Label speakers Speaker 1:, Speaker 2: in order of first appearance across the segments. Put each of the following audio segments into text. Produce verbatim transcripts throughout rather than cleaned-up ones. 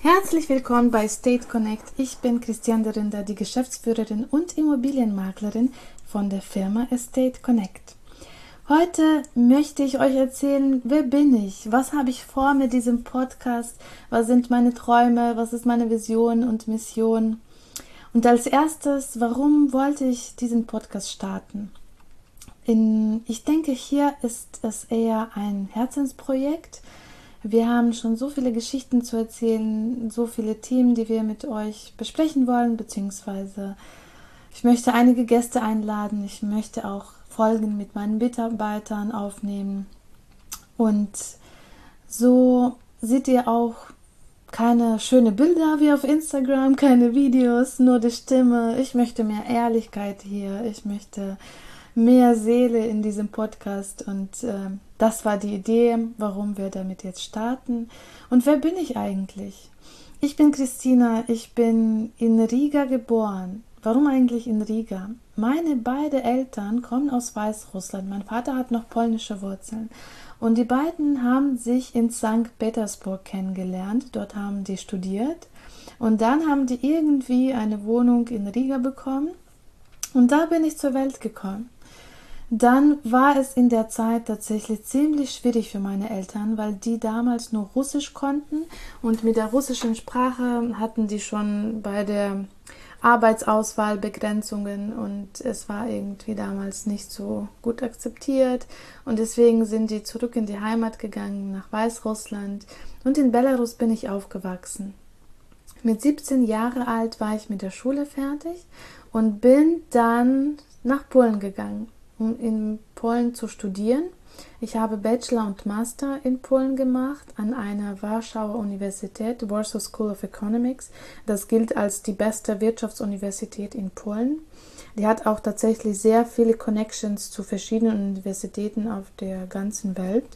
Speaker 1: Herzlich willkommen bei State Connect. Ich bin Christiane Rinder, die Geschäftsführerin und Immobilienmaklerin von der Firma Estate Connect. Heute möchte ich euch erzählen, wer bin ich, was habe ich vor mit diesem Podcast, was sind meine Träume, was ist meine Vision und Mission. Und als erstes, warum wollte ich diesen Podcast starten? In, ich denke, hier ist es eher ein Herzensprojekt. Wir haben schon so viele Geschichten zu erzählen, so viele Themen, die wir mit euch besprechen wollen, beziehungsweise ich möchte einige Gäste einladen, ich möchte auch Folgen mit meinen Mitarbeitern aufnehmen und so seht ihr auch keine schönen Bilder wie auf Instagram, keine Videos, nur die Stimme. Ich möchte mehr Ehrlichkeit hier, ich möchte mehr Seele in diesem Podcast und äh, das war die Idee, warum wir damit jetzt starten. Und wer bin ich eigentlich? Ich bin Christina, ich bin in Riga geboren. Warum eigentlich in Riga? Meine beiden Eltern kommen aus Weißrussland. Mein Vater hat noch polnische Wurzeln. Und die beiden haben sich in Sankt Petersburg kennengelernt. Dort haben die studiert. Und dann haben die irgendwie eine Wohnung in Riga bekommen. Und da bin ich zur Welt gekommen. Dann war es in der Zeit tatsächlich ziemlich schwierig für meine Eltern, weil die damals nur Russisch konnten und mit der russischen Sprache hatten die schon bei der Arbeitsauswahl Begrenzungen und es war irgendwie damals nicht so gut akzeptiert und deswegen sind die zurück in die Heimat gegangen, nach Weißrussland und in Belarus bin ich aufgewachsen. Mit siebzehn Jahre alt war ich mit der Schule fertig und bin dann nach Polen gegangen, um in Polen zu studieren. Ich habe Bachelor und Master in Polen gemacht an einer Warschauer Universität, Warsaw School of Economics. Das gilt als die beste Wirtschaftsuniversität in Polen. Die hat auch tatsächlich sehr viele Connections zu verschiedenen Universitäten auf der ganzen Welt.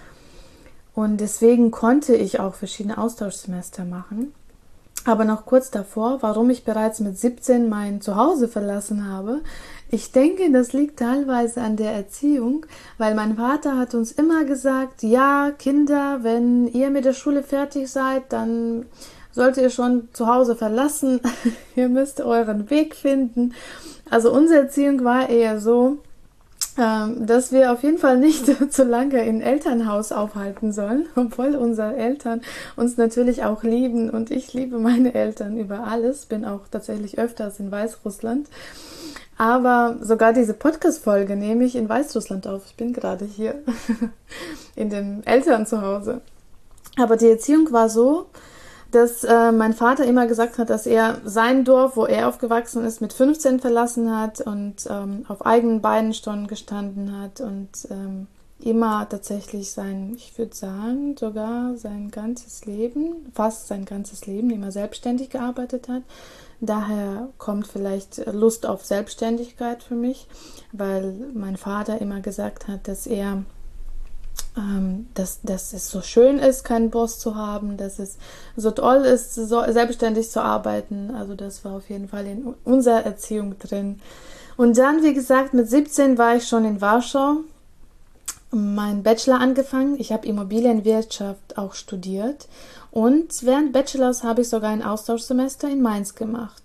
Speaker 1: Und deswegen konnte ich auch verschiedene Austauschsemester machen. Aber noch kurz davor, warum ich bereits mit siebzehn mein Zuhause verlassen habe. Ich denke, das liegt teilweise an der Erziehung, weil mein Vater hat uns immer gesagt, ja, Kinder, wenn ihr mit der Schule fertig seid, dann solltet ihr schon zu Hause verlassen. Ihr müsst euren Weg finden. Also unsere Erziehung war eher so, dass wir auf jeden Fall nicht zu lange im Elternhaus aufhalten sollen, obwohl unsere Eltern uns natürlich auch lieben und ich liebe meine Eltern über alles, bin auch tatsächlich öfters in Weißrussland, aber sogar diese Podcast-Folge nehme ich in Weißrussland auf, ich bin gerade hier in dem Elternzuhause. Aber die Erziehung war so, dass äh, mein Vater immer gesagt hat, dass er sein Dorf, wo er aufgewachsen ist, mit fünfzehn verlassen hat und ähm, auf eigenen Beinen schon gestanden hat und ähm, immer tatsächlich sein, ich würde sagen, sogar sein ganzes Leben, fast sein ganzes Leben, immer selbstständig gearbeitet hat. Daher kommt vielleicht Lust auf Selbstständigkeit für mich, weil mein Vater immer gesagt hat, dass er Dass, dass es so schön ist, keinen Boss zu haben, dass es so toll ist, so selbstständig zu arbeiten. Also das war auf jeden Fall in unserer Erziehung drin. Und dann, wie gesagt, mit siebzehn war ich schon in Warschau, meinen Bachelor angefangen. Ich habe Immobilienwirtschaft auch studiert. Und während Bachelors habe ich sogar ein Austauschsemester in Mainz gemacht,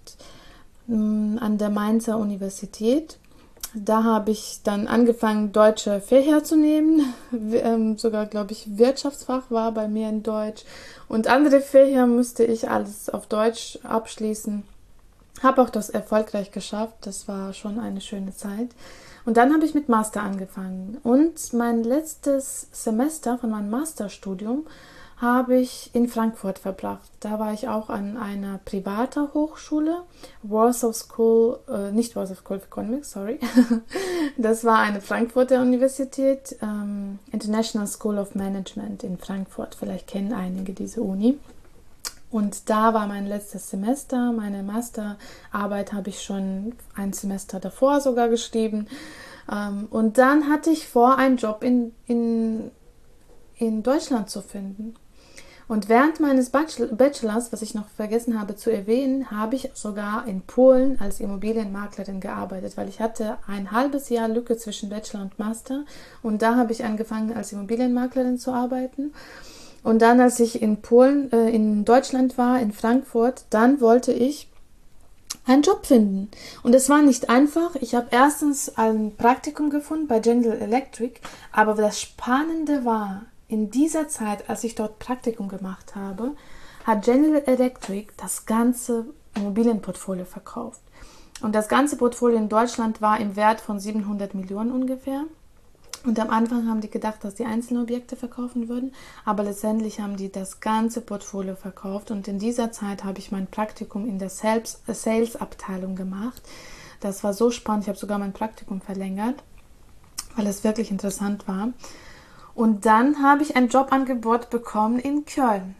Speaker 1: an der Mainzer Universität. Da habe ich dann angefangen, deutsche Fächer zu nehmen. Ähm, sogar, glaube ich, Wirtschaftsfach war bei mir in Deutsch. Und andere Fächer musste ich alles auf Deutsch abschließen. Habe auch das erfolgreich geschafft. Das war schon eine schöne Zeit. Und dann habe ich mit Master angefangen. Und mein letztes Semester von meinem Masterstudium habe ich in Frankfurt verbracht. Da war ich auch an einer privaten Hochschule, Warsaw School, äh, nicht Warsaw School of Economics, sorry. Das war eine Frankfurter Universität, ähm, International School of Management in Frankfurt. Vielleicht kennen einige diese Uni. Und da war mein letztes Semester. Meine Masterarbeit habe ich schon ein Semester davor sogar geschrieben. Ähm, und dann hatte ich vor, einen Job in, in, in Deutschland zu finden. Und während meines Bachelors, was ich noch vergessen habe zu erwähnen, habe ich sogar in Polen als Immobilienmaklerin gearbeitet, weil ich hatte ein halbes Jahr Lücke zwischen Bachelor und Master und da habe ich angefangen als Immobilienmaklerin zu arbeiten. Und dann, als ich in Polen, äh, in Deutschland war, in Frankfurt, dann wollte ich einen Job finden. Und es war nicht einfach. Ich habe erstens ein Praktikum gefunden bei General Electric, aber das Spannende war, in dieser Zeit, als ich dort Praktikum gemacht habe, hat General Electric das ganze Immobilienportfolio verkauft. Und das ganze Portfolio in Deutschland war im Wert von siebenhundert Millionen ungefähr. Und am Anfang haben die gedacht, dass die einzelnen Objekte verkaufen würden, aber letztendlich haben die das ganze Portfolio verkauft. Und in dieser Zeit habe ich mein Praktikum in der Sales-Abteilung gemacht. Das war so spannend, ich habe sogar mein Praktikum verlängert, weil es wirklich interessant war. Und dann habe ich ein Jobangebot bekommen in Köln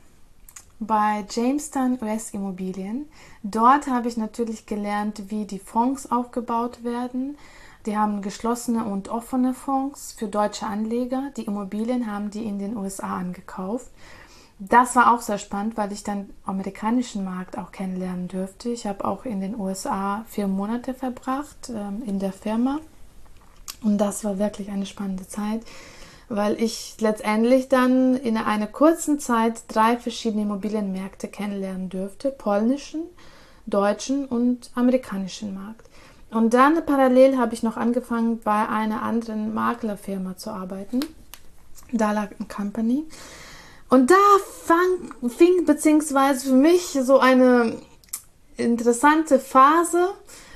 Speaker 1: bei Jamestown U S Immobilien. Dort habe ich natürlich gelernt, wie die Fonds aufgebaut werden. Die haben geschlossene und offene Fonds für deutsche Anleger. Die Immobilien haben die in den U S A angekauft. Das war auch sehr spannend, weil ich dann den amerikanischen Markt auch kennenlernen dürfte. Ich habe auch in den U S A vier Monate verbracht ähm, in der Firma. Und das war wirklich eine spannende Zeit, weil ich letztendlich dann in einer kurzen Zeit drei verschiedene Immobilienmärkte kennenlernen dürfte. Polnischen, deutschen und amerikanischen Markt. Und dann parallel habe ich noch angefangen, bei einer anderen Maklerfirma zu arbeiten, Dahler and Company. Und da fang, fing beziehungsweise für mich so eine interessante Phase,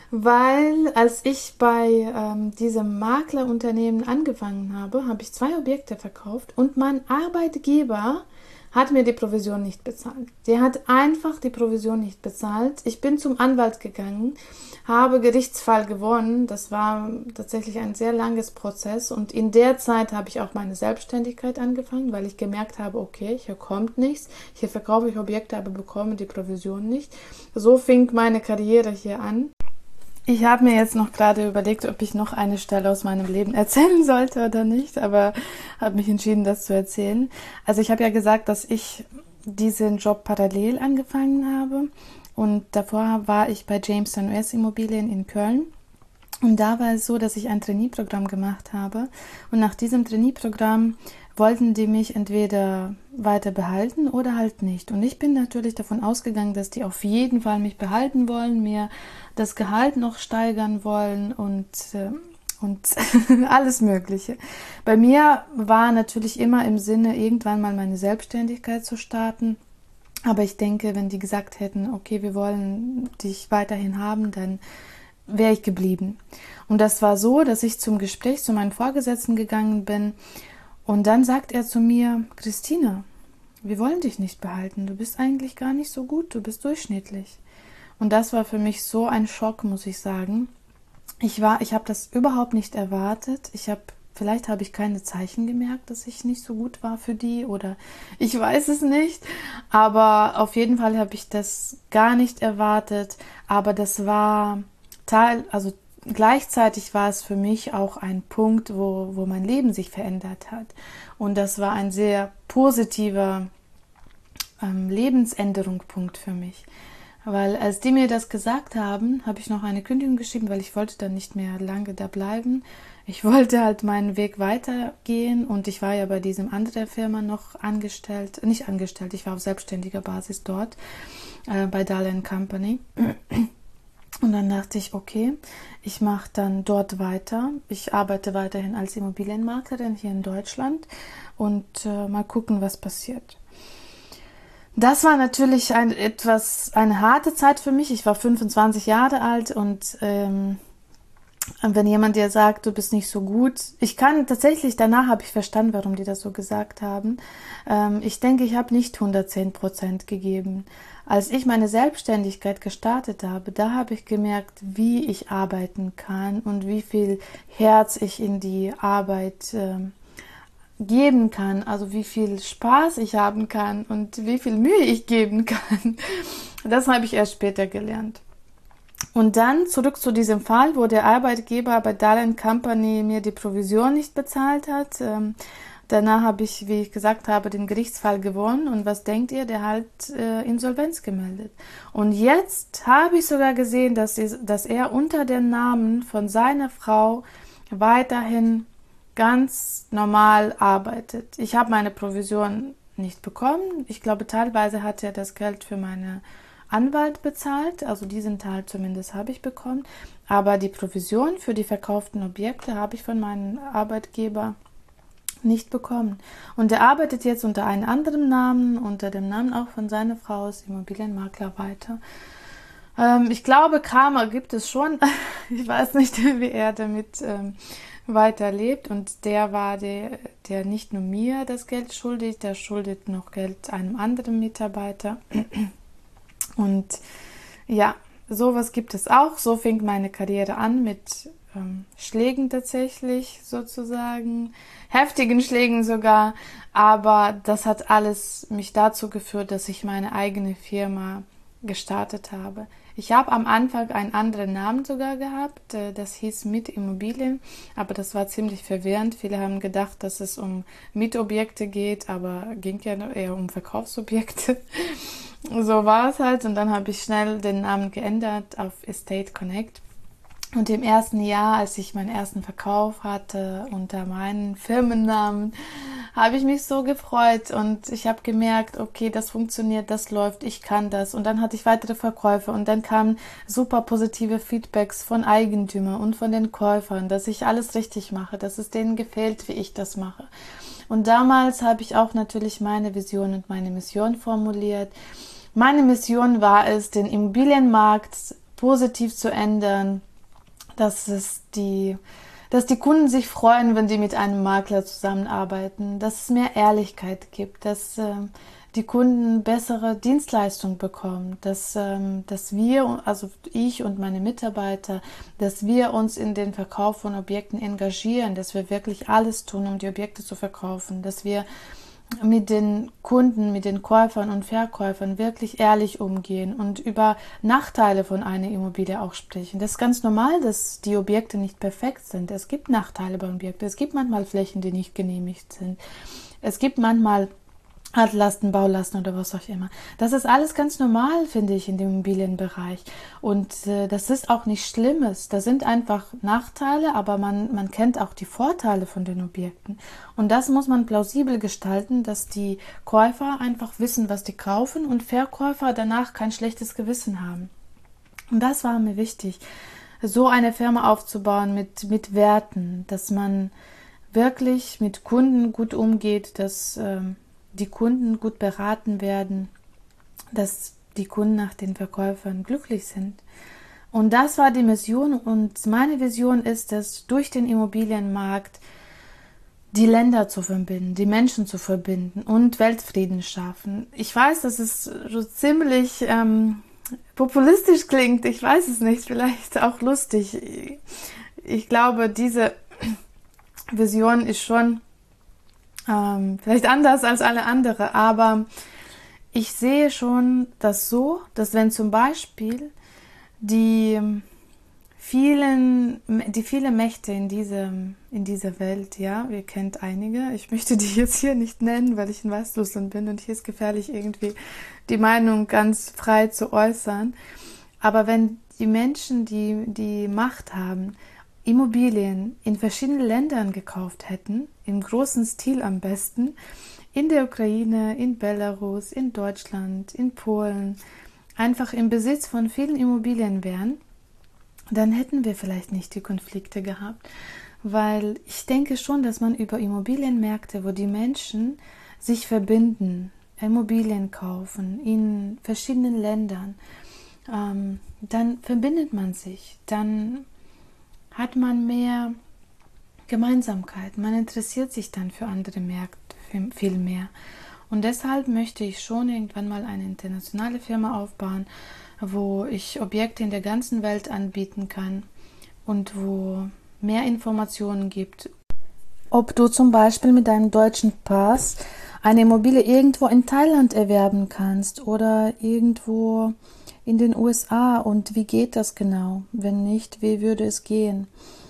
Speaker 1: weil als ich bei ähm, diesem Maklerunternehmen angefangen habe, habe ich zwei Objekte verkauft und mein Arbeitgeber hat mir die Provision nicht bezahlt. Der hat einfach die Provision nicht bezahlt. Ich bin zum Anwalt gegangen, habe Gerichtsfall gewonnen. Das war tatsächlich ein sehr langes Prozess und in der Zeit habe ich auch meine Selbstständigkeit angefangen, weil ich gemerkt habe, okay, hier kommt nichts, hier verkaufe ich Objekte, aber bekomme die Provision nicht. So fing meine Karriere hier an. Ich habe mir jetzt noch gerade überlegt, ob ich noch eine Stelle aus meinem Leben erzählen sollte oder nicht, aber habe mich entschieden, das zu erzählen. Also ich habe ja gesagt, dass ich diesen Job parallel angefangen habe und davor war ich bei Jamestown U S Immobilien in Köln und da war es so, dass ich ein Trainee-Programm gemacht habe und nach diesem Trainee-Programm wollten die mich entweder weiter behalten oder halt nicht. Und ich bin natürlich davon ausgegangen, dass die auf jeden Fall mich behalten wollen, mir das Gehalt noch steigern wollen und, äh, und alles Mögliche. Bei mir war natürlich immer im Sinne, irgendwann mal meine Selbstständigkeit zu starten. Aber ich denke, wenn die gesagt hätten, okay, wir wollen dich weiterhin haben, dann wäre ich geblieben. Und das war so, dass ich zum Gespräch zu meinem Vorgesetzten gegangen bin. Und dann sagt er zu mir, Christina, wir wollen dich nicht behalten. Du bist eigentlich gar nicht so gut, du bist durchschnittlich. Und das war für mich so ein Schock, muss ich sagen. Ich war, ich habe das überhaupt nicht erwartet. Ich habe, vielleicht habe ich keine Zeichen gemerkt, dass ich nicht so gut war für die oder ich weiß es nicht. Aber auf jeden Fall habe ich das gar nicht erwartet. Aber das war Teil, also gleichzeitig war es für mich auch ein Punkt, wo, wo mein Leben sich verändert hat. Und das war ein sehr positiver ähm, Lebensänderungspunkt für mich. Weil als die mir das gesagt haben, habe ich noch eine Kündigung geschrieben, weil ich wollte dann nicht mehr lange da bleiben. Ich wollte halt meinen Weg weitergehen und ich war ja bei diesem anderen Firma noch angestellt, nicht angestellt, ich war auf selbstständiger Basis dort, äh, bei Dahler and Company. Und dann dachte ich, okay, ich mache dann dort weiter. Ich arbeite weiterhin als Immobilienmaklerin hier in Deutschland und äh, mal gucken, was passiert. Das war natürlich ein, etwas, eine harte Zeit für mich. Ich war fünfundzwanzig Jahre alt und ähm, wenn jemand dir sagt, du bist nicht so gut, ich kann tatsächlich, danach habe ich verstanden, warum die das so gesagt haben. Ähm, ich denke, ich habe nicht hundertzehn Prozent gegeben. Als ich meine Selbstständigkeit gestartet habe, da habe ich gemerkt, wie ich arbeiten kann und wie viel Herz ich in die Arbeit äh, geben kann, also wie viel Spaß ich haben kann und wie viel Mühe ich geben kann. Das habe ich erst später gelernt. Und dann zurück zu diesem Fall, wo der Arbeitgeber bei Dahler and Company mir die Provision nicht bezahlt hat. Ähm, danach habe ich, wie ich gesagt habe, den Gerichtsfall gewonnen. Und was denkt ihr? Der hat äh, Insolvenz gemeldet. Und jetzt habe ich sogar gesehen, dass, die, dass er unter dem Namen von seiner Frau weiterhin ganz normal arbeitet. Ich habe meine Provision nicht bekommen. Ich glaube, teilweise hat er das Geld für meine Anwalt bezahlt, also diesen Teil zumindest habe ich bekommen, aber die Provision für die verkauften Objekte habe ich von meinem Arbeitgeber nicht bekommen. Und er arbeitet jetzt unter einem anderen Namen, unter dem Namen auch von seiner Frau als Immobilienmakler weiter. Ähm, ich glaube, Karma gibt es schon. Ich weiß nicht, wie er damit ähm, weiterlebt. Und der war der, der nicht nur mir das Geld schuldet, der schuldet noch Geld einem anderen Mitarbeiter. Und ja, sowas gibt es auch. So fing meine Karriere an mit ähm, Schlägen tatsächlich sozusagen, heftigen Schlägen sogar. Aber das hat alles mich dazu geführt, dass ich meine eigene Firma gestartet habe. Ich habe am Anfang einen anderen Namen sogar gehabt, das hieß Mit Immobilien, aber das war ziemlich verwirrend. Viele haben gedacht, dass es um Mietobjekte geht, aber ging ja eher um Verkaufsobjekte. So war es halt und dann habe ich schnell den Namen geändert auf Estate Connect. Und im ersten Jahr, als ich meinen ersten Verkauf hatte unter meinem Firmennamen, habe ich mich so gefreut und ich habe gemerkt, okay, das funktioniert, das läuft, ich kann das. Und dann hatte ich weitere Verkäufe und dann kamen super positive Feedbacks von Eigentümern und von den Käufern, dass ich alles richtig mache, dass es denen gefällt, wie ich das mache. Und damals habe ich auch natürlich meine Vision und meine Mission formuliert. Meine Mission war es, den Immobilienmarkt positiv zu ändern, dass es die, dass die Kunden sich freuen, wenn die mit einem Makler zusammenarbeiten, dass es mehr Ehrlichkeit gibt, dass äh, die Kunden bessere Dienstleistungen bekommen, dass, ähm, dass wir, also ich und meine Mitarbeiter, dass wir uns in den Verkauf von Objekten engagieren, dass wir wirklich alles tun, um die Objekte zu verkaufen, dass wir mit den Kunden, mit den Käufern und Verkäufern wirklich ehrlich umgehen und über Nachteile von einer Immobilie auch sprechen. Das ist ganz normal, dass die Objekte nicht perfekt sind. Es gibt Nachteile bei Objekten. Es gibt manchmal Flächen, die nicht genehmigt sind. Es gibt manchmal Altlasten, Baulasten oder was auch immer. Das ist alles ganz normal, finde ich, in dem Immobilienbereich. Und äh, das ist auch nichts Schlimmes. Da sind einfach Nachteile, aber man, man kennt auch die Vorteile von den Objekten. Und das muss man plausibel gestalten, dass die Käufer einfach wissen, was die kaufen und Verkäufer danach kein schlechtes Gewissen haben. Und das war mir wichtig, so eine Firma aufzubauen mit, mit Werten, dass man wirklich mit Kunden gut umgeht, dass ähm, die Kunden gut beraten werden, dass die Kunden nach den Verkäufern glücklich sind. Und das war die Mission und meine Vision ist es, durch den Immobilienmarkt die Länder zu verbinden, die Menschen zu verbinden und Weltfrieden schaffen. Ich weiß, dass es so ziemlich ähm, populistisch klingt, ich weiß es nicht, vielleicht auch lustig. Ich glaube, diese Vision ist schon Ähm, vielleicht anders als alle andere, aber ich sehe schon das so, dass wenn zum Beispiel die vielen, die viele Mächte in diesem, in dieser Welt, ja, ihr kennt einige, ich möchte die jetzt hier nicht nennen, weil ich in Weißrussland bin und hier ist gefährlich irgendwie die Meinung ganz frei zu äußern, aber wenn die Menschen, die die Macht haben, Immobilien in verschiedenen Ländern gekauft hätten, im großen Stil am besten, in der Ukraine, in Belarus, in Deutschland, in Polen, einfach im Besitz von vielen Immobilien wären, dann hätten wir vielleicht nicht die Konflikte gehabt. Weil ich denke schon, dass man über Immobilienmärkte, wo die Menschen sich verbinden, Immobilien kaufen in verschiedenen Ländern, ähm, dann verbindet man sich, dann hat man mehr Gemeinsamkeit. Man interessiert sich dann für andere Märkte viel mehr. Und deshalb möchte ich schon irgendwann mal eine internationale Firma aufbauen, wo ich Objekte in der ganzen Welt anbieten kann und wo mehr Informationen gibt. Ob du zum Beispiel mit deinem deutschen Pass eine Immobilie irgendwo in Thailand erwerben kannst oder irgendwo in den U S A und wie geht das genau? Wenn nicht, wie würde es gehen?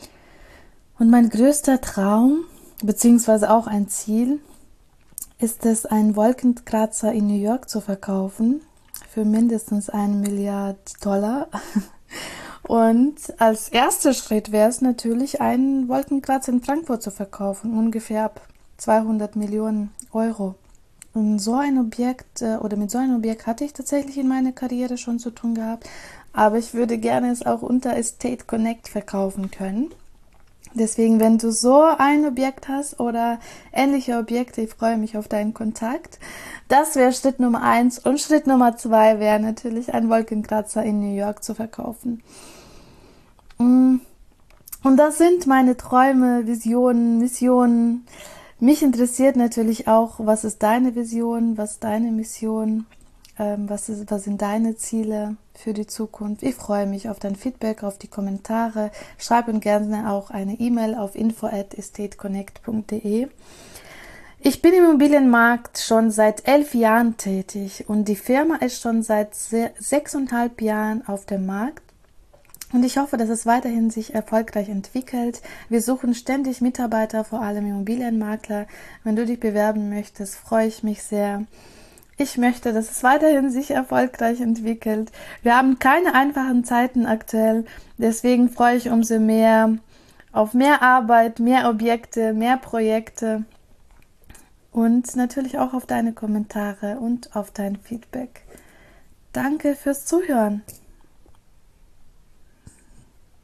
Speaker 1: Und mein größter Traum, beziehungsweise auch ein Ziel, ist es, einen Wolkenkratzer in New York zu verkaufen für mindestens eine Milliarde Dollar. Und als erster Schritt wäre es natürlich, einen Wolkenkratzer in Frankfurt zu verkaufen, ungefähr ab zweihundert Millionen Euro. Und so ein Objekt äh, oder mit so einem Objekt hatte ich tatsächlich in meiner Karriere schon zu tun gehabt, aber ich würde gerne es auch unter Estate Connect verkaufen können. Deswegen, wenn du so ein Objekt hast oder ähnliche Objekte, ich freue mich auf deinen Kontakt. Das wäre Schritt Nummer eins. Und Schritt Nummer zwei wäre natürlich, ein Wolkenkratzer in New York zu verkaufen. Und das sind meine Träume, Visionen, Missionen. Mich interessiert natürlich auch, was ist deine Vision, was ist deine Mission, ähm, was, ist, was sind deine Ziele für die Zukunft. Ich freue mich auf dein Feedback, auf die Kommentare. Schreib mir gerne auch eine E-Mail auf info at estateconnect punkt de. Ich bin im Immobilienmarkt schon seit elf Jahren tätig und die Firma ist schon seit sechseinhalb Jahren auf dem Markt. Und ich hoffe, dass es weiterhin sich erfolgreich entwickelt. Wir suchen ständig Mitarbeiter, vor allem Immobilienmakler. Wenn du dich bewerben möchtest, freue ich mich sehr. Ich möchte, dass es weiterhin sich erfolgreich entwickelt. Wir haben keine einfachen Zeiten aktuell. Deswegen freue ich umso mehr auf mehr Arbeit, mehr Objekte, mehr Projekte und natürlich auch auf deine Kommentare und auf dein Feedback. Danke fürs Zuhören.